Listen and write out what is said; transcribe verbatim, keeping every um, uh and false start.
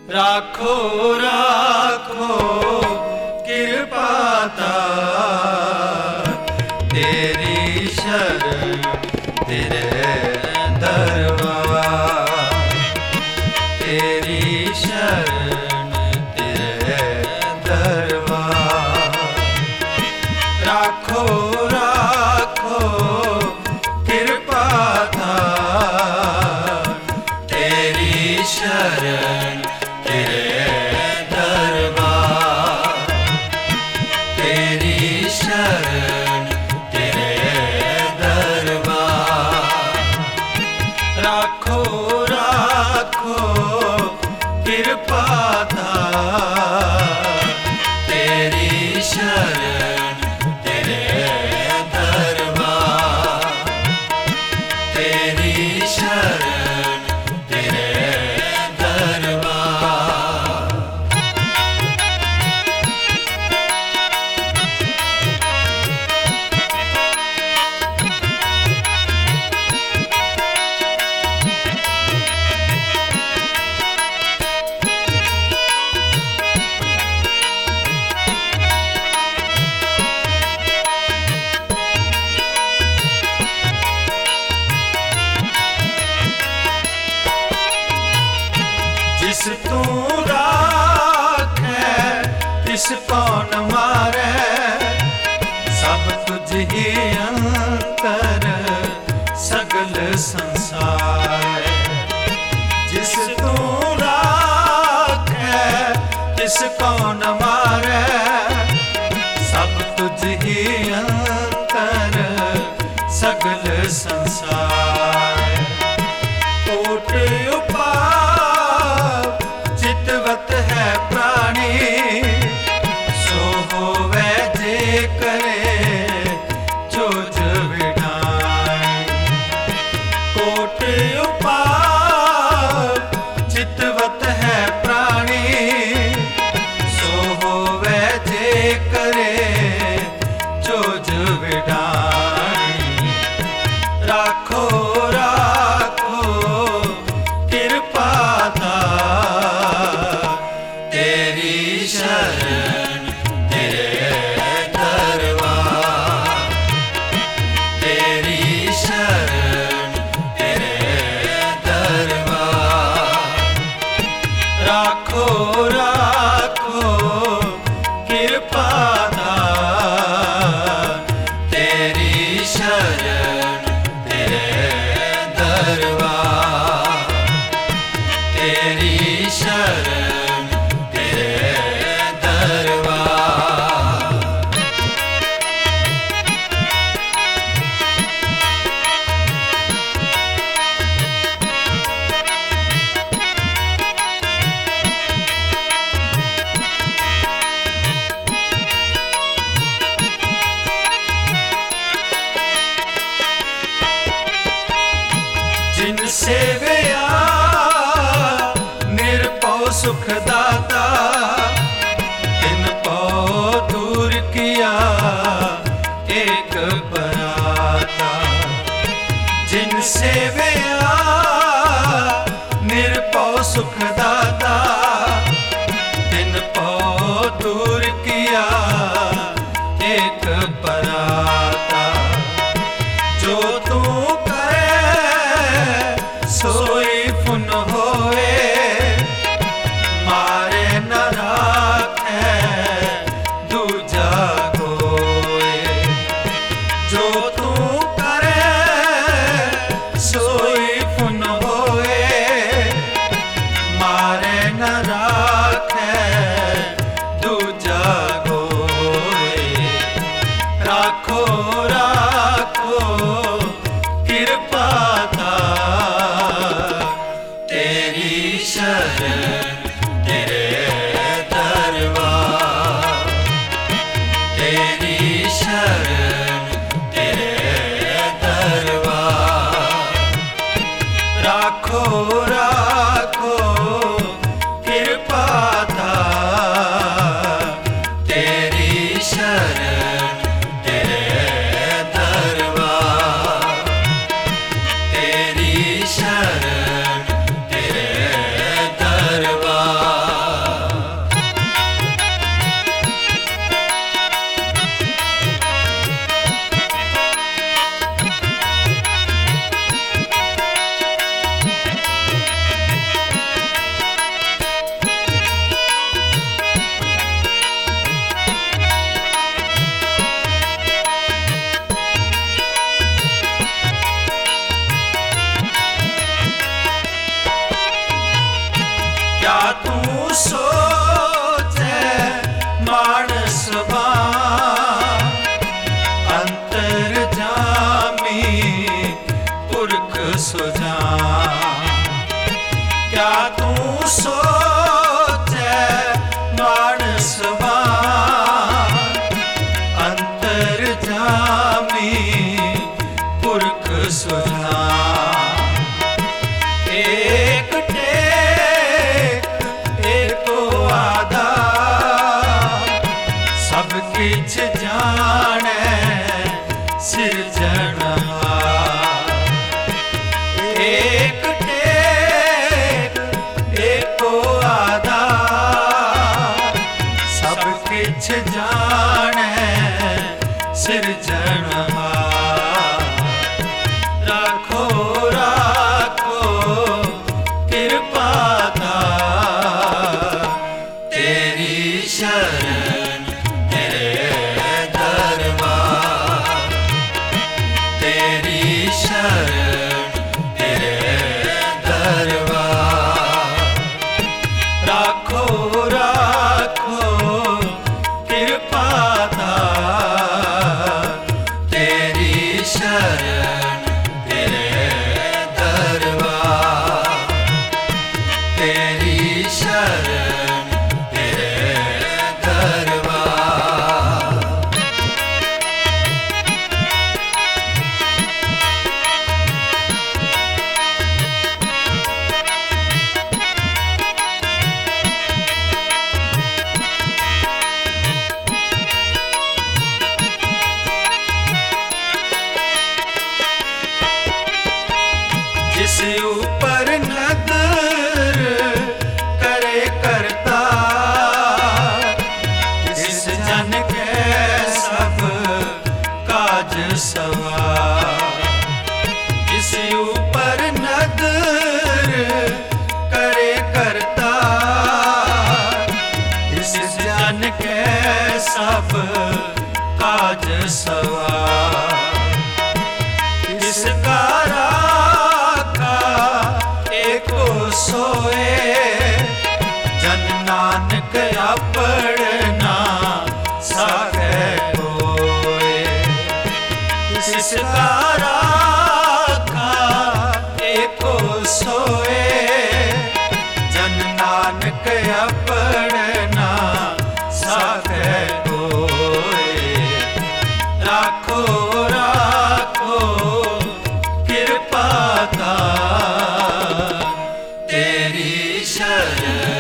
राखो राखो कृपा तार, तेरी शरण तेरे दरबार, तेरी शरण तेरे दरबार। राखो राखो कृपा तार, तेरी शरण तेरे दरबार, तेरी शरण तेरे दरबार। राखो राखो कृपा तार, तेरी शरण तेरे दरबार, तेरी शरण तेरे दरबार। जिस तू राखै तिस कौन मारै, सब तुझ ही अंतर सगल संसार। जिस तू राखै तिस कौन मारै, सब तुझ ही अंतर सगल संसार। कोट उपाय चितवत है प्राणी, सो होवे जे करे जोज विडाई। कोट उपाय चितवत है प्राणी, सो होवे जे करे जोज विडाई। राखो राखो कृपा तार, तेरी शरण तेरे दरबार, तेरी शरण तेरे दरबार। राखो राखो कृपा तार, तेरी शरण तेरे दरबार, तेरी शरण तेरे दरबार। जिन सेवया निरपौ सुखदाता, तिन पौ दूर किया एक बराता। जिन सेवया निरपौ सुखदाता, तिन पौ दूर किया एक बराता। जो तू सोई फुन होए, मारे न राखै दूजा कोई। जो तू करे सोई फुन होए, मारे न राखै दूजा कोई। राखो राखो कृपा तार, तेरी शरण तेरे दरबार, तेरी शरण तेरे दरबार। राखो राखो कृपा तार, तेरी शरण तेरे दरबार, तेरी शरण तेरे दरबार। सोचे मानस अंतर जामी पुरख सुजा। क्या तू सोचे मानस अंतर जामी पुरख सुजा। एक टेक एको आधार सब किछ जाने सिरजनहार। एक टेक एको आधार सब किछ जाने सिरजनहार। राखो राखो कृपा दार तेरी शरण तेरे दरबार। तेरी शरण तेरे दरबार। राखो राखो कृपा दार तेरी शरण तेरे दरबार। तेरी शरण तेरे दरबार। जिस ऊपर नजर करे करता इस जन के सब काज सवार। जिस ऊपर नजर करे करता इस जन के सब काज सवार। इसका एको सोए जन नानक अपना सागे होए। इसका राखा एको सोए जन नानक अपना सागे होए। राखो राखो कृपा दार तेरी शरण